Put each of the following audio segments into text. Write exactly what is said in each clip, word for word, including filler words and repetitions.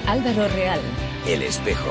Álvaro Real. El Espejo.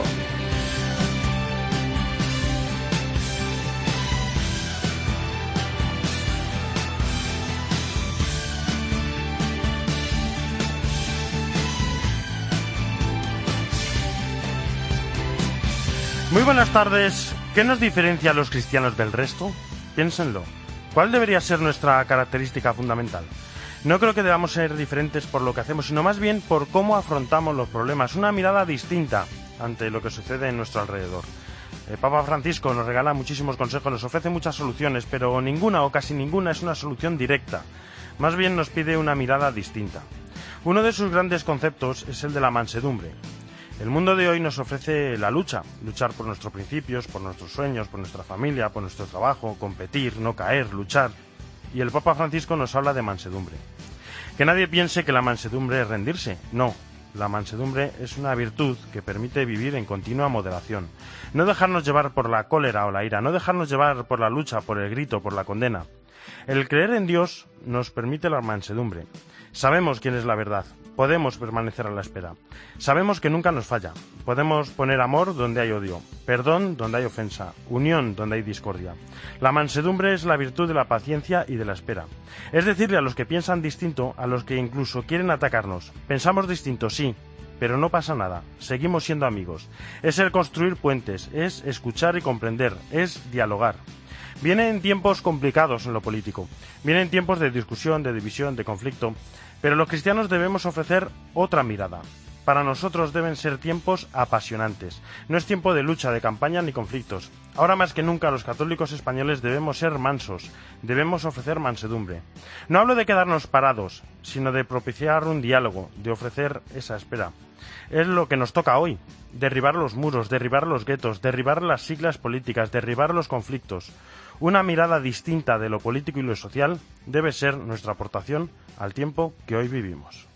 Muy buenas tardes. ¿Qué nos diferencia a los cristianos del resto? Piénsenlo. ¿Cuál debería ser nuestra característica fundamental? No creo que debamos ser diferentes por lo que hacemos, sino más bien por cómo afrontamos los problemas. Una mirada distinta ante lo que sucede en nuestro alrededor. El Papa Francisco nos regala muchísimos consejos, nos ofrece muchas soluciones, pero ninguna o casi ninguna es una solución directa. Más bien nos pide una mirada distinta. Uno de sus grandes conceptos es el de la mansedumbre. El mundo de hoy nos ofrece la lucha, luchar por nuestros principios, por nuestros sueños, por nuestra familia, por nuestro trabajo, competir, no caer, luchar. Y el Papa Francisco nos habla de mansedumbre. Que nadie piense que la mansedumbre es rendirse. No, la mansedumbre es una virtud que permite vivir en continua moderación. No dejarnos llevar por la cólera o la ira, no dejarnos llevar por la lucha, por el grito, por la condena. El creer en Dios nos permite la mansedumbre. Sabemos quién es la verdad. Podemos permanecer a la espera. Sabemos que nunca nos falla. Podemos poner amor donde hay odio, perdón donde hay ofensa, unión donde hay discordia. La mansedumbre es la virtud de la paciencia y de la espera. Es decirle a los que piensan distinto, a los que incluso quieren atacarnos: pensamos distinto, sí, pero no pasa nada. Seguimos siendo amigos. Es el construir puentes, es escuchar y comprender, es dialogar. Vienen tiempos complicados en lo político. Vienen tiempos de discusión, de división, de conflicto. Pero los cristianos debemos ofrecer otra mirada. Para nosotros deben ser tiempos apasionantes. No es tiempo de lucha, de campaña ni conflictos. Ahora más que nunca los católicos españoles debemos ser mansos. Debemos ofrecer mansedumbre. No hablo de quedarnos parados, sino de propiciar un diálogo, de ofrecer esa espera. Es lo que nos toca hoy. Derribar los muros, derribar los guetos, derribar las siglas políticas, derribar los conflictos. Una mirada distinta de lo político y lo social debe ser nuestra aportación al tiempo que hoy vivimos.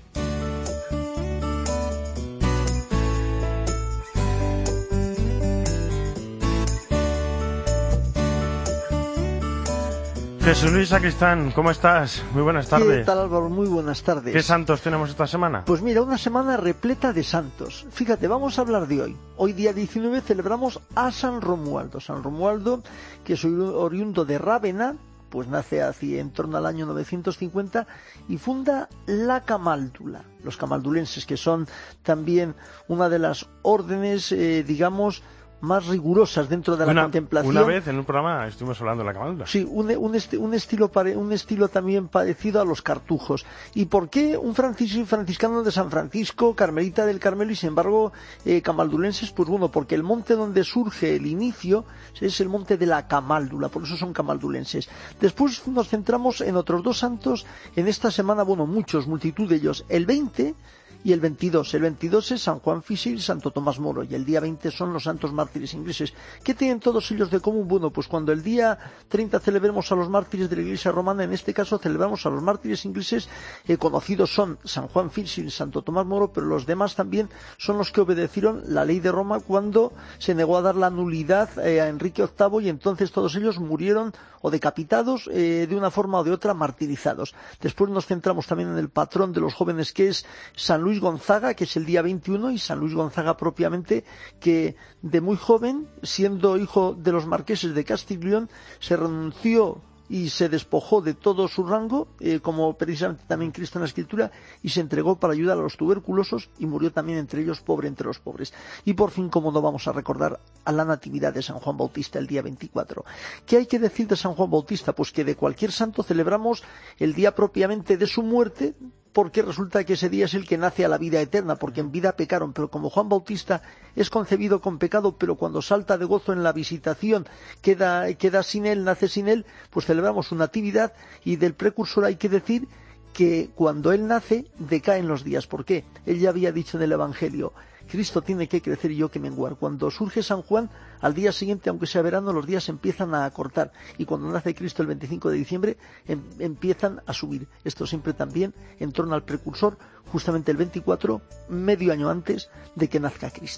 Jesús Luis Sacristán, ¿cómo estás? Muy buenas tardes. ¿Qué tal, Álvaro? Muy buenas tardes. ¿Qué santos tenemos esta semana? Pues mira, una semana repleta de santos. Fíjate, vamos a hablar de hoy. Hoy, día diecinueve, celebramos a San Romualdo. San Romualdo, que es oriundo de Rávena, pues nace hacia en torno al año novecientos cincuenta y funda la Camáldula. Los camaldulenses, que son también una de las órdenes, eh, digamos, más rigurosas dentro de la una, contemplación. Una vez en un programa estuvimos hablando de la Camáldula. Sí, un, un, esti, un, estilo pare, un estilo también parecido a los cartujos. ¿Y por qué un francis, franciscano de San Francisco, carmelita del Carmelo y sin embargo eh, camaldulenses? Pues bueno, porque el monte donde surge el inicio es el monte de la Camáldula, por eso son camaldulenses. Después nos centramos en otros dos santos en esta semana, bueno, muchos, multitud de ellos. El veinte y el veintidós. El veintidós es San Juan Físil y Santo Tomás Moro, y el día veinte son los santos mártires ingleses. ¿Qué tienen todos ellos de común? Bueno, pues cuando el día treinta celebremos a los mártires de la Iglesia romana, en este caso celebramos a los mártires ingleses, eh, conocidos son San Juan Físil y Santo Tomás Moro, pero los demás también son los que obedecieron la ley de Roma cuando se negó a dar la nulidad eh, a Enrique octavo, y entonces todos ellos murieron o decapitados, eh, de una forma o de otra, martirizados. Después nos centramos también en el patrón de los jóvenes, que es San Luis Luis Gonzaga, que es el día veintiuno, y San Luis Gonzaga propiamente, que de muy joven, siendo hijo de los marqueses de Castiglión, se renunció y se despojó de todo su rango, eh, como precisamente también Cristo en la Escritura, y se entregó para ayudar a los tuberculosos, y murió también entre ellos, pobre entre los pobres. Y por fin, como no vamos a recordar a la Natividad de San Juan Bautista el día veinticuatro. ¿Qué hay que decir de San Juan Bautista? Pues que de cualquier santo celebramos el día propiamente de su muerte, porque resulta que ese día es el que nace a la vida eterna, porque en vida pecaron, pero como Juan Bautista es concebido con pecado, pero cuando salta de gozo en la visitación queda, queda sin él, nace sin él, pues celebramos su natividad. Y del precursor hay que decir que cuando él nace decaen los días. ¿Por qué? Él ya había dicho en el Evangelio: Cristo tiene que crecer y yo que menguar. Cuando surge San Juan, al día siguiente, aunque sea verano, los días empiezan a acortar. Y cuando nace Cristo el veinticinco de diciembre, em, empiezan a subir. Esto siempre también en torno al precursor, justamente el veinticuatro, medio año antes de que nazca Cristo.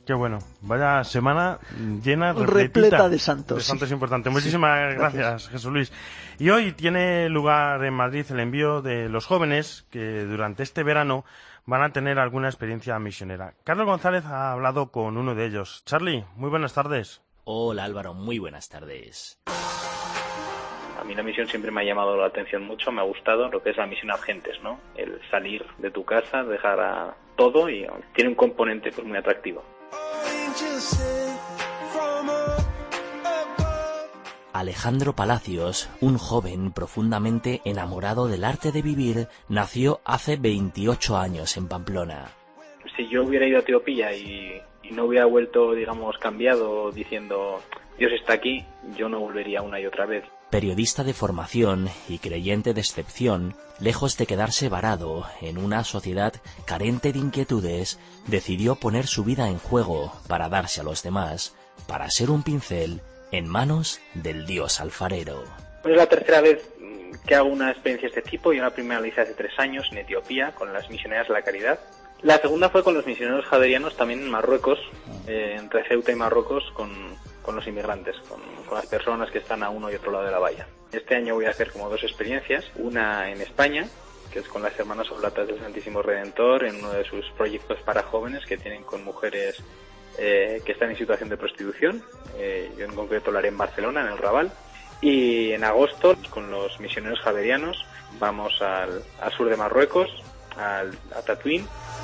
Qué bueno. Vaya semana llena, repleta de santos. De santos importantes. Muchísimas sí, gracias, gracias, Jesús Luis. Y hoy tiene lugar en Madrid el envío de los jóvenes que durante este verano van a tener alguna experiencia misionera. Carlos González ha hablado con uno de ellos. Charlie, muy buenas tardes. Hola Álvaro, muy buenas tardes. A mí la misión siempre me ha llamado la atención mucho, me ha gustado lo que es la misión Argentes, ¿no? El salir de tu casa, dejar a todo y tiene un componente pues muy atractivo. Alejandro Palacios, un joven profundamente enamorado del arte de vivir, nació hace veintiocho años en Pamplona. Si yo hubiera ido a Etiopía y, y no hubiera vuelto, digamos, cambiado, diciendo Dios está aquí, yo no volvería una y otra vez. Periodista de formación y creyente de excepción, lejos de quedarse varado en una sociedad carente de inquietudes, decidió poner su vida en juego para darse a los demás, para ser un pincel en manos del Dios alfarero. Es la tercera vez que hago una experiencia de este tipo. Yo la primera la hice hace tres años en Etiopía con las misioneras de la caridad. La segunda fue con los misioneros javerianos también en Marruecos, eh, entre Ceuta y Marruecos, con, con los inmigrantes, con, con las personas que están a uno y otro lado de la valla. Este año voy a hacer como dos experiencias, una en España, que es con las Hermanas Oblatas del Santísimo Redentor, en uno de sus proyectos para jóvenes que tienen con mujeres eh, que están en situación de prostitución. Eh, yo en concreto lo haré en Barcelona, en el Raval. Y en agosto, con los misioneros javerianos, vamos al, al sur de Marruecos, al, a Tatuín.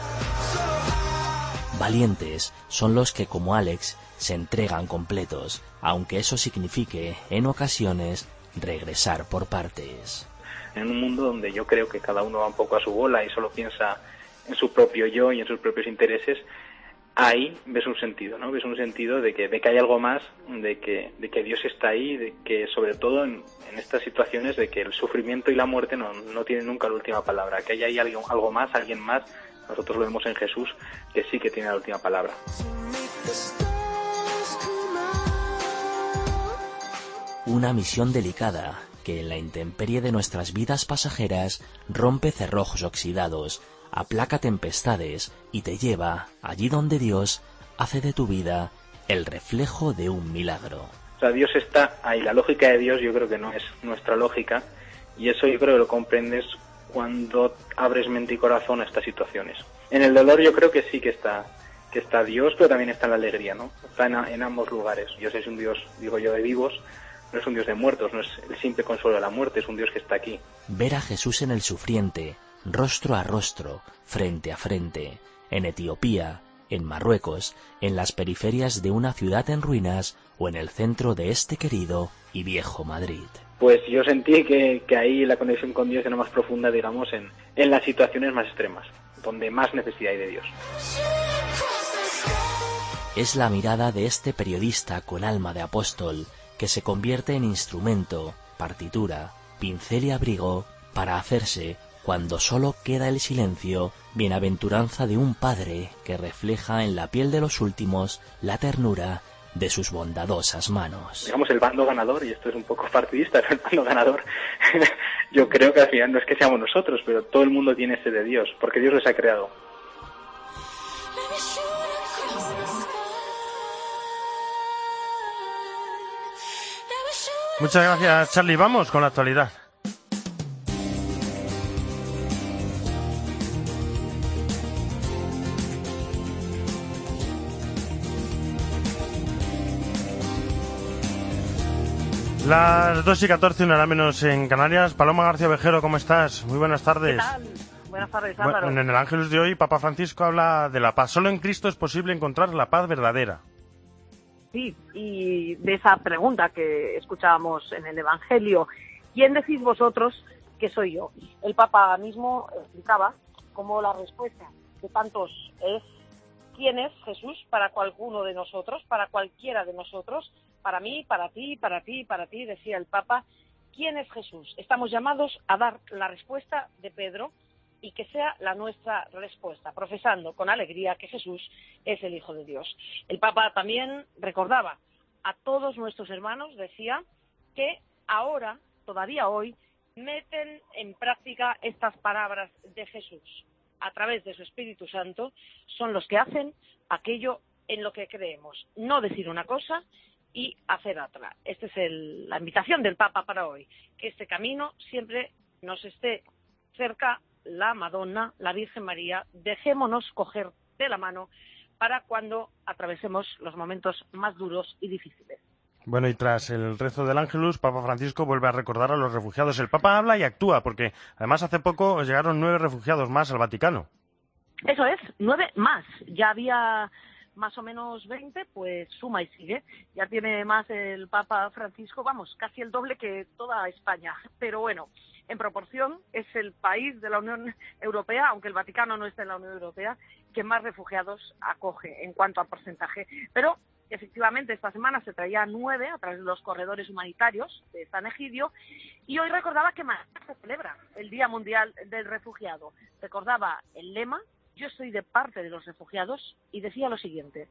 Valientes son los que, como Alex, se entregan completos, aunque eso signifique, en ocasiones, regresar por partes. En un mundo donde yo creo que cada uno va un poco a su bola y solo piensa en su propio yo y en sus propios intereses, ahí ves un sentido, ¿no? Ves un sentido de que, de que hay algo más, de que, de que Dios está ahí, de que sobre todo en, en estas situaciones de que el sufrimiento y la muerte no, no tienen nunca la última palabra, que hay ahí algo, algo más, alguien más. Nosotros lo vemos en Jesús, que sí que tiene la última palabra. Una misión delicada que en la intemperie de nuestras vidas pasajeras rompe cerrojos oxidados, aplaca tempestades y te lleva allí donde Dios hace de tu vida el reflejo de un milagro. O sea, Dios está ahí. La lógica de Dios yo creo que no es nuestra lógica y eso yo creo que lo comprendes cuando abres mente y corazón a estas situaciones. En el dolor yo creo que sí que está que está Dios, pero también está en la alegría, ¿no? Está en, en ambos lugares. Dios es un Dios, digo yo, de vivos, no es un Dios de muertos, no es el simple consuelo de la muerte, es un Dios que está aquí. Ver a Jesús en el sufriente, rostro a rostro, frente a frente, en Etiopía, en Marruecos, en las periferias de una ciudad en ruinas o en el centro de este querido y viejo Madrid. Pues yo sentí que, que ahí la conexión con Dios era más profunda, digamos, en, en las situaciones más extremas, donde más necesidad hay de Dios. Es la mirada de este periodista con alma de apóstol que se convierte en instrumento, partitura, pincel y abrigo para hacerse, cuando solo queda el silencio, bienaventuranza de un padre que refleja en la piel de los últimos la ternura de sus bondadosas manos. Digamos, el bando ganador, y esto es un poco partidista, pero el bando ganador, yo creo que al final no es que seamos nosotros, pero todo el mundo tiene sed de Dios, porque Dios les ha creado. Muchas gracias, Charlie. Vamos con la actualidad. Las dos y catorce, una hora menos en Canarias. Paloma García Vejero, ¿cómo estás? Muy buenas tardes. ¿Qué tal? Buenas tardes, Álvaro. Bueno, en el Ángelus de hoy, Papa Francisco habla de la paz. Solo en Cristo es posible encontrar la paz verdadera. Sí, y de esa pregunta que escuchábamos en el Evangelio, ¿quién decís vosotros que soy yo? El Papa mismo explicaba cómo la respuesta de tantos es ¿quién es Jesús para cualquiera de nosotros, para cualquiera de nosotros? Para mí, para ti, para ti, para ti, decía el Papa. ¿Quién es Jesús? Estamos llamados a dar la respuesta de Pedro y que sea la nuestra respuesta, profesando con alegría que Jesús es el Hijo de Dios. El Papa también recordaba a todos nuestros hermanos, decía, que ahora, todavía hoy, meten en práctica estas palabras de Jesús. A través de su Espíritu Santo, son los que hacen aquello en lo que creemos, no decir una cosa y hacer otra. Esta es el, la invitación del Papa para hoy, que este camino siempre nos esté cerca la Madonna, la Virgen María. Dejémonos coger de la mano para cuando atravesemos los momentos más duros y difíciles. Bueno, y tras el rezo del Ángelus, Papa Francisco vuelve a recordar a los refugiados. El Papa habla y actúa, porque además hace poco llegaron nueve refugiados más al Vaticano. Eso es, nueve más. Ya había más o menos veinte, pues suma y sigue. Ya tiene más el Papa Francisco, vamos, casi el doble que toda España. Pero bueno, en proporción es el país de la Unión Europea, aunque el Vaticano no está en la Unión Europea, que más refugiados acoge en cuanto a porcentaje. Pero efectivamente esta semana se traía nueve a través de los corredores humanitarios de San Egidio, y hoy recordaba que mañana se celebra el Día Mundial del Refugiado. Recordaba el lema: yo estoy de parte de los refugiados, y decía lo siguiente: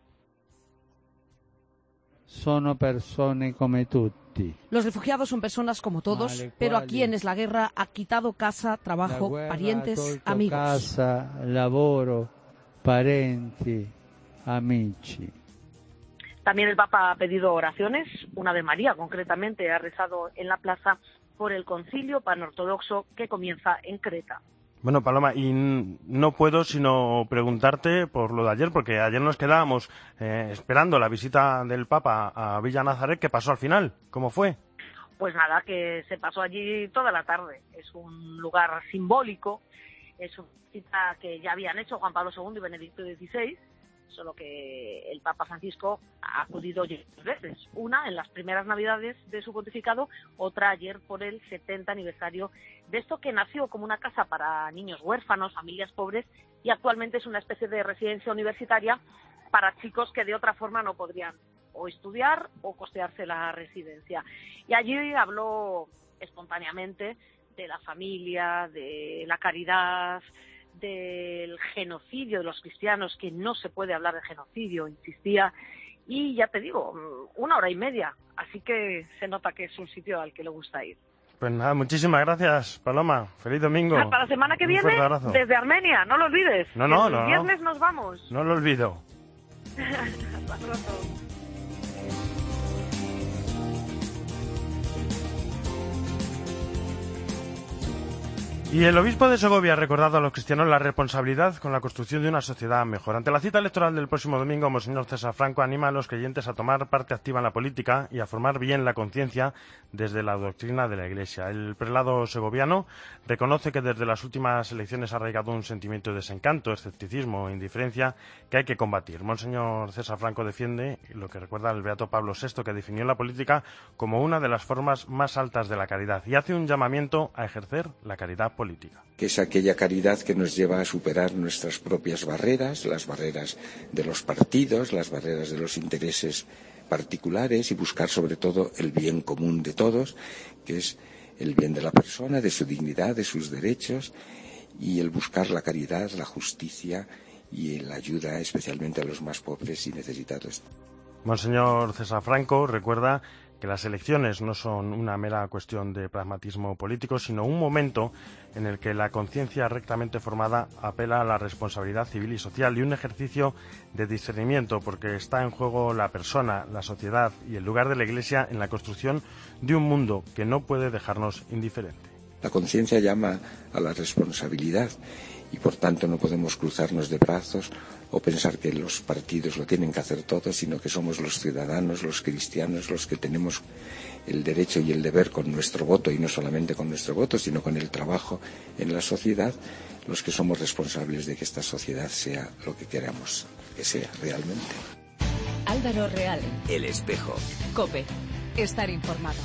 sono persone come tutti. Los refugiados son personas como todos, pero a quienes la guerra ha quitado casa, trabajo, parientes, amigos. Casa, lavoro, parenti, amici. También el Papa ha pedido oraciones, una Ave María concretamente ha rezado en la plaza por el concilio panortodoxo que comienza en Creta. Bueno, Paloma, y no puedo sino preguntarte por lo de ayer, porque ayer nos quedábamos eh, esperando la visita del Papa a Villa Nazaret. ¿Qué pasó al final? ¿Cómo fue? Pues nada, que se pasó allí toda la tarde. Es un lugar simbólico, es una visita que ya habían hecho Juan Pablo segundo y Benedicto dieciséis, solo que el Papa Francisco ha acudido dos veces. Una en las primeras Navidades de su pontificado, otra ayer por el setenta aniversario de esto que nació como una casa para niños huérfanos, familias pobres, y actualmente es una especie de residencia universitaria para chicos que de otra forma no podrían o estudiar o costearse la residencia. Y allí habló espontáneamente de la familia, de la caridad, del genocidio de los cristianos, que no se puede hablar de genocidio, insistía, y ya te digo, una hora y media, así que se nota que es un sitio al que le gusta ir. Pues nada, muchísimas gracias, Paloma. Feliz domingo. Para la semana que viene, desde Armenia, no lo olvides. No, no, no. El viernes nos vamos. No lo olvido. Hasta pronto. Y el obispo de Segovia ha recordado a los cristianos la responsabilidad con la construcción de una sociedad mejor. Ante la cita electoral del próximo domingo, Monseñor César Franco anima a los creyentes a tomar parte activa en la política y a formar bien la conciencia desde la doctrina de la Iglesia. El prelado segoviano reconoce que desde las últimas elecciones ha arraigado un sentimiento de desencanto, escepticismo e indiferencia que hay que combatir. Monseñor César Franco defiende lo que recuerda el beato Pablo sexto, que definió la política como una de las formas más altas de la caridad, y hace un llamamiento a ejercer la caridad política. Política. Que es aquella caridad que nos lleva a superar nuestras propias barreras, las barreras de los partidos, las barreras de los intereses particulares, y buscar sobre todo el bien común de todos, que es el bien de la persona, de su dignidad, de sus derechos, y el buscar la caridad, la justicia y la ayuda especialmente a los más pobres y necesitados. Monseñor César Franco recuerda que las elecciones no son una mera cuestión de pragmatismo político, sino un momento en el que la conciencia rectamente formada apela a la responsabilidad civil y social y un ejercicio de discernimiento, porque está en juego la persona, la sociedad y el lugar de la Iglesia en la construcción de un mundo que no puede dejarnos indiferente. La conciencia llama a la responsabilidad y por tanto no podemos cruzarnos de brazos o pensar que los partidos lo tienen que hacer todos, sino que somos los ciudadanos, los cristianos, los que tenemos el derecho y el deber con nuestro voto, y no solamente con nuestro voto, sino con el trabajo en la sociedad, los que somos responsables de que esta sociedad sea lo que queramos que sea realmente. Álvaro Real. El Espejo. COPE. Estar informado.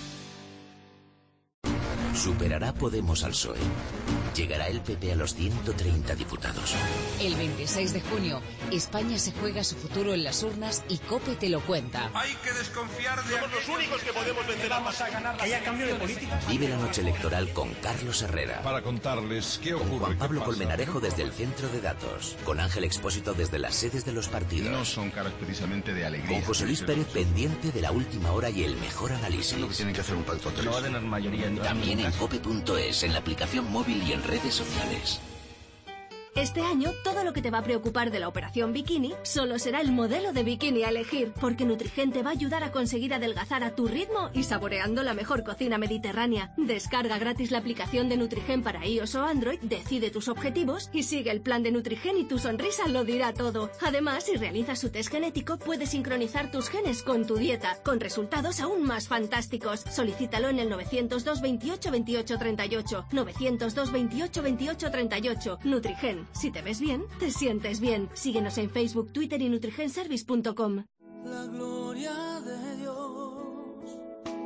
Superará Podemos al P S O E. Llegará el P P a los ciento treinta diputados. El veintiséis de junio, España se juega su futuro en las urnas y COPE te lo cuenta. Hay que desconfiar de... Somos los únicos que podemos vencer a más a ganar. ¿Que haya cambio de política? Vive la noche electoral con Carlos Herrera. Para contarles qué ocurre. Con Juan Pablo Colmenarejo desde el centro de datos. Con Ángel Expósito desde las sedes de los partidos. No son característicamente de alegría. Con José Luis Pérez pendiente de la última hora y el mejor análisis. Lo que tienen que hacer un pacto tres. No va a tener mayoría en También en cope punto es, en la aplicación móvil y en redes sociales. Este año, todo lo que te va a preocupar de la operación bikini solo será el modelo de bikini a elegir, porque Nutrigen te va a ayudar a conseguir adelgazar a tu ritmo y saboreando la mejor cocina mediterránea. Descarga gratis la aplicación de Nutrigen para iOS o Android, decide tus objetivos y sigue el plan de Nutrigen y tu sonrisa lo dirá todo. Además, si realizas su test genético, puedes sincronizar tus genes con tu dieta, con resultados aún más fantásticos. Solicítalo en el novecientos dos veintiocho veintiocho treinta y ocho. novecientos dos veintiocho veintiocho treinta y ocho. Nutrigen. Si te ves bien, te sientes bien. Síguenos en Facebook, Twitter y nutrigenservice punto com. La gloria de Dios.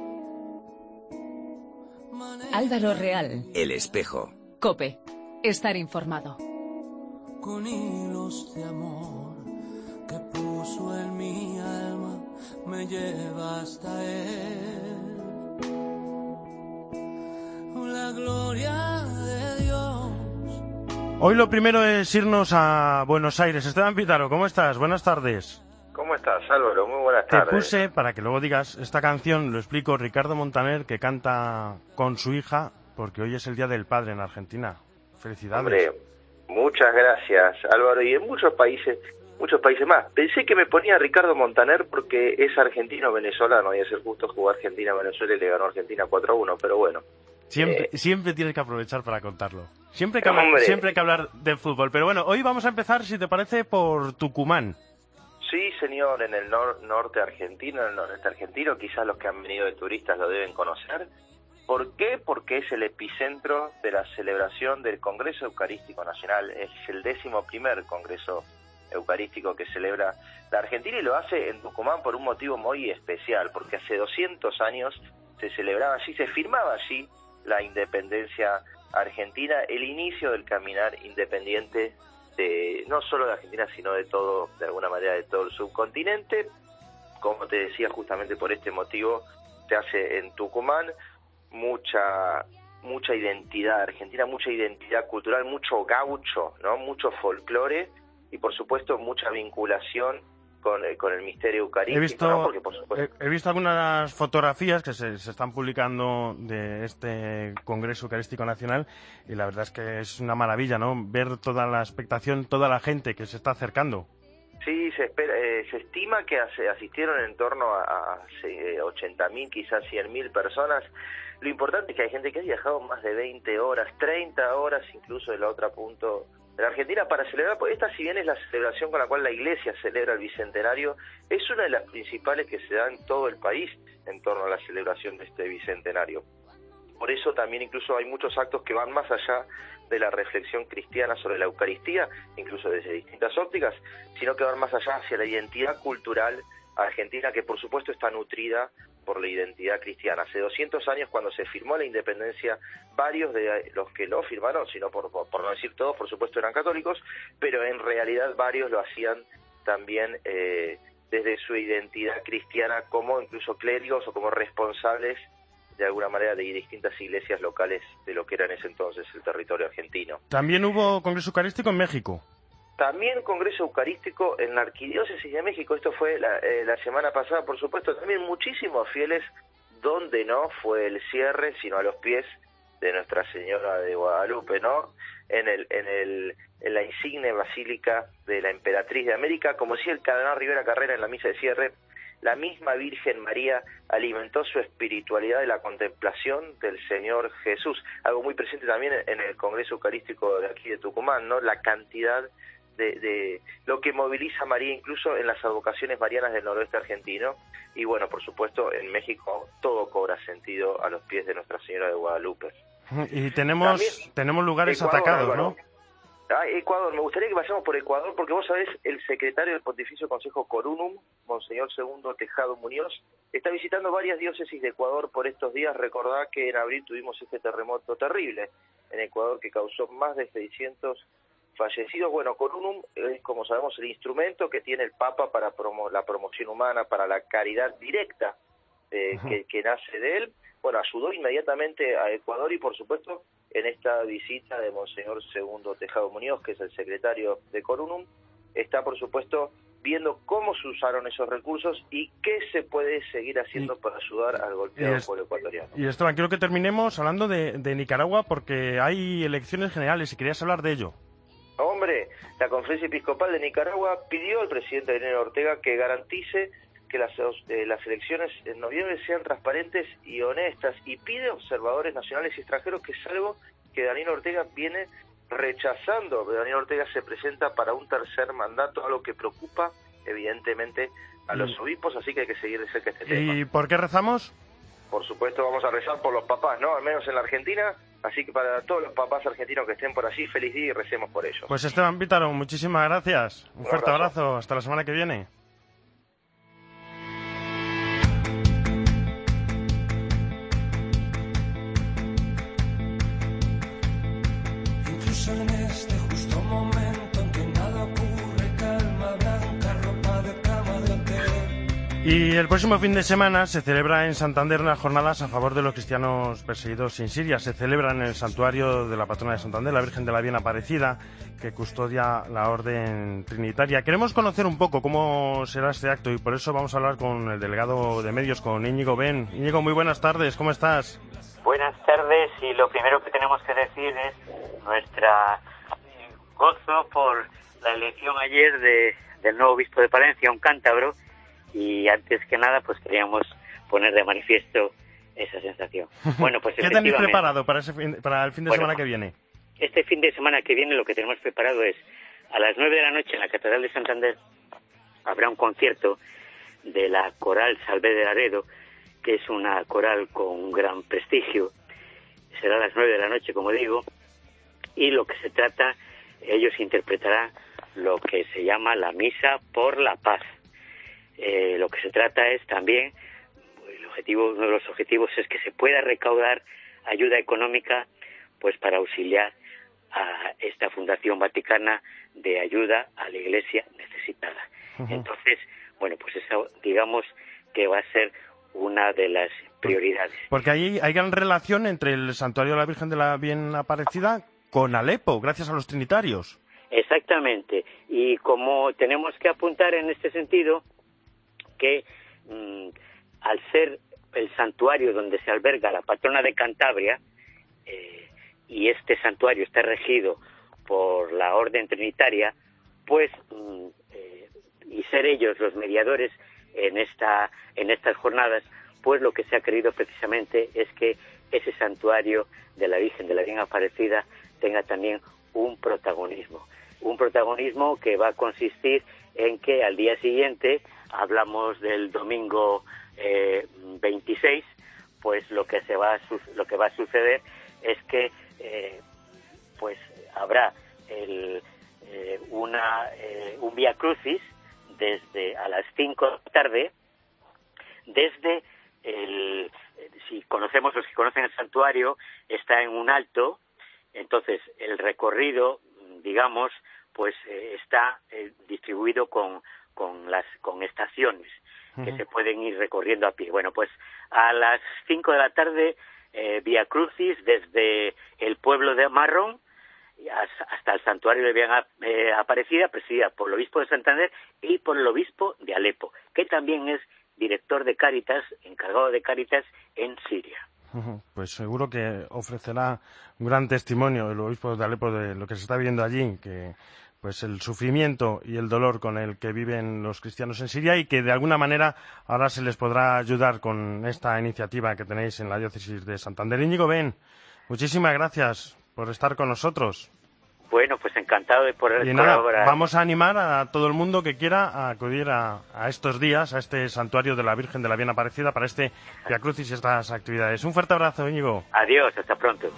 Álvaro Real. El espejo. COPE. Estar informado. Con hilos de amor que puso en mi alma, me lleva hasta él. La gloria de Dios. Hoy lo primero es irnos a Buenos Aires. Esteban Pítaro, ¿cómo estás? Buenas tardes. ¿Cómo estás, Álvaro? Muy buenas Te tardes. puse, para que luego digas esta canción, lo explico, Ricardo Montaner, que canta con su hija, porque hoy es el Día del Padre en Argentina. Felicidades. Hombre, muchas gracias, Álvaro. Y en muchos países, muchos países más. Pensé que me ponía Ricardo Montaner porque es argentino-venezolano y es el justo jugó Argentina-Venezuela y le ganó Argentina cuatro a uno, pero bueno. Siempre, eh, siempre tienes que aprovechar para contarlo. Siempre hay que hablar, siempre hay que hablar de fútbol. Pero bueno, hoy vamos a empezar, si te parece, por Tucumán. Sí, señor, en el nor norte argentino, en el noreste argentino, quizás los que han venido de turistas lo deben conocer. ¿Por qué? Porque es el epicentro de la celebración del Congreso Eucarístico Nacional. Es el décimo primer Congreso Eucarístico que celebra la Argentina y lo hace en Tucumán por un motivo muy especial, porque hace doscientos años se celebraba allí, se firmaba allí la independencia argentina, el inicio del caminar independiente de no solo de Argentina, sino de todo, de alguna manera, de todo el subcontinente. Como te decía, justamente por este motivo se hace en Tucumán mucha mucha identidad argentina, mucha identidad cultural, mucho gaucho, ¿no? Mucho folclore y, por supuesto, mucha vinculación con, con el misterio eucarístico. He visto, ¿no? Porque, por supuesto, he, he visto algunas fotografías que se, se están publicando de este Congreso Eucarístico Nacional y la verdad es que es una maravilla, ¿no? Ver toda la expectación, toda la gente que se está acercando. Sí, se espera, eh, se estima que asistieron en torno a, a ochenta mil, quizás cien mil personas. Lo importante es que hay gente que ha viajado más de veinte horas, treinta horas incluso de la otra punto de la Argentina para celebrar, porque esta, si bien es la celebración con la cual la Iglesia celebra el Bicentenario, es una de las principales que se da en todo el país en torno a la celebración de este Bicentenario. Por eso también incluso hay muchos actos que van más allá de la reflexión cristiana sobre la Eucaristía, incluso desde distintas ópticas, sino que van más allá hacia la identidad cultural argentina, que por supuesto está nutrida por la identidad cristiana. Hace doscientos años, cuando se firmó la independencia, varios de los que lo firmaron, sino por, por, por no decir todos, por supuesto eran católicos, pero en realidad varios lo hacían también eh, desde su identidad cristiana, como incluso clérigos o como responsables de alguna manera de distintas iglesias locales de lo que era en ese entonces el territorio argentino. También hubo Congreso Eucarístico en México. También Congreso Eucarístico en la Arquidiócesis de México, esto fue la, eh, la semana pasada, por supuesto, también muchísimos fieles, donde no fue el cierre, sino a los pies de Nuestra Señora de Guadalupe, ¿no? En el, en el, en la insigne basílica de la Emperatriz de América, como decía el cardenal Rivera Carrera en la misa de cierre, la misma Virgen María alimentó su espiritualidad de la contemplación del Señor Jesús, algo muy presente también en el Congreso Eucarístico de aquí de Tucumán, ¿no? La cantidad de, de lo que moviliza a María incluso en las advocaciones marianas del noroeste argentino, y bueno, por supuesto, en México todo cobra sentido a los pies de Nuestra Señora de Guadalupe. Y tenemos, también, tenemos lugares Ecuador, atacados, Álvaro. ¿no? Ah, Ecuador, me gustaría que vayamos por Ecuador, porque vos sabés, el secretario del Pontificio Consejo Corunum, Monseñor Segundo Tejado Muñoz, está visitando varias diócesis de Ecuador por estos días. Recordá que en abril tuvimos este terremoto terrible en Ecuador que causó más de seiscientos fallecidos. Bueno, Corunum es, como sabemos, el instrumento que tiene el Papa para promo la promoción humana, para la caridad directa eh, que, que nace de él. Bueno, ayudó inmediatamente a Ecuador y, por supuesto, en esta visita de Monseñor Segundo Tejado Muñoz, que es el secretario de Corunum, está, por supuesto, viendo cómo se usaron esos recursos y qué se puede seguir haciendo y, para ayudar al golpeado es, pueblo ecuatoriano. Y Esteban, quiero que terminemos hablando de, de Nicaragua, porque hay elecciones generales y querías hablar de ello. Hombre, nombre, la Conferencia Episcopal de Nicaragua pidió al presidente Daniel Ortega que garantice que las, eh, las elecciones en noviembre sean transparentes y honestas, y pide observadores nacionales y extranjeros, que es algo que Daniel Ortega viene rechazando. Daniel Ortega se presenta para un tercer mandato, algo que preocupa evidentemente a los y... obispos, así que hay que seguir de cerca este tema. ¿Y por qué rezamos? Por supuesto vamos a rezar por los papás, ¿no? Al menos en la Argentina, así que para todos los papás argentinos que estén por allí, feliz día y recemos por ellos. Pues Esteban Pítaro, muchísimas gracias. Un, un fuerte abrazo. abrazo, hasta la semana que viene. Incluso en este justo momento en que nada ocurre, calma blanca, ropa de cama de hotel. Y el próximo fin de semana se celebra en Santander unas jornadas a favor de los cristianos perseguidos en Siria. Se celebra en el santuario de la patrona de Santander, la Virgen de la Bien Aparecida, que custodia la Orden Trinitaria. Queremos conocer un poco cómo será este acto y por eso vamos a hablar con el delegado de medios, con Íñigo Ben. Íñigo, muy buenas tardes, ¿cómo estás? Buenas tardes, y lo primero que tenemos que decir es nuestra gozo por la elección ayer de, del nuevo obispo de Palencia, un cántabro, y antes que nada pues queríamos poner de manifiesto esa sensación. Bueno, pues ¿qué tenéis preparado para, ese fin, para el fin de bueno, semana que viene? Este fin de semana que viene lo que tenemos preparado es a las nueve de la noche en la Catedral de Santander habrá un concierto de la Coral Salvé de Laredo, que es una coral con un gran prestigio. Será a las nueve de la noche, como digo, y lo que se trata, ellos interpretarán lo que se llama la Misa por la Paz. Eh, lo que se trata es también, el objetivo, uno de los objetivos es que se pueda recaudar ayuda económica pues para auxiliar a esta Fundación Vaticana de ayuda a la Iglesia necesitada. Uh-huh. Entonces, bueno, pues eso digamos que va a ser una de las prioridades. Porque hay, hay gran relación entre el Santuario de la Virgen de la Bien Aparecida con Alepo, gracias a los trinitarios. Exactamente, y como tenemos que apuntar en este sentido que mmm, al ser el santuario donde se alberga la patrona de Cantabria, eh, y este santuario está regido por la Orden Trinitaria, pues mmm, eh, y ser ellos los mediadores en esta en estas jornadas, pues lo que se ha querido precisamente es que ese santuario de la Virgen de la Bien Aparecida tenga también un protagonismo, un protagonismo que va a consistir en que al día siguiente, hablamos del domingo eh, veintiséis, pues lo que se va a su- lo que va a suceder es que eh, pues habrá el, eh, una eh, un Vía Crucis desde a las cinco de la tarde, desde el, si conocemos, los que conocen el santuario, está en un alto, entonces el recorrido, digamos, pues eh, está eh, distribuido con, con las con estaciones uh-huh. que se pueden ir recorriendo a pie. Bueno, pues a las cinco de la tarde, eh, Vía Crucis desde el pueblo de Marrón hasta el santuario de Bien eh, Aparecida, presidida por el obispo de Santander y por el obispo de Alepo, que también es director de Cáritas, encargado de Cáritas en Siria. Pues seguro que ofrecerá un gran testimonio el obispo de Alepo de lo que se está viviendo allí, que pues el sufrimiento y el dolor con el que viven los cristianos en Siria, y que de alguna manera ahora se les podrá ayudar con esta iniciativa que tenéis en la diócesis de Santander. Íñigo Ben, muchísimas gracias por estar con nosotros. Bueno, pues encantado de poder y nada, colaborar. Vamos a animar a todo el mundo que quiera acudir a, a estos días, a este santuario de la Virgen de la Bien Aparecida, para este Vía Crucis y estas actividades. Un fuerte abrazo, Íñigo. Adiós, hasta pronto.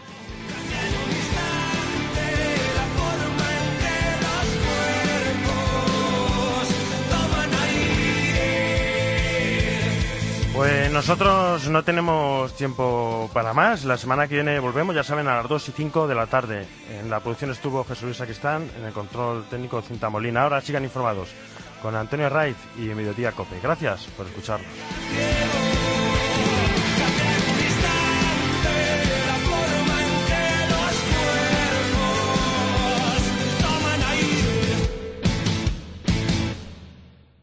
Pues nosotros no tenemos tiempo para más. La semana que viene volvemos, ya saben, a las dos y cinco de la tarde. En la producción estuvo Jesús Luis Sacristán, en el control técnico Cinta Molina. Ahora sigan informados con Antonio Raiz y Mediodía Cope. Gracias por escucharnos.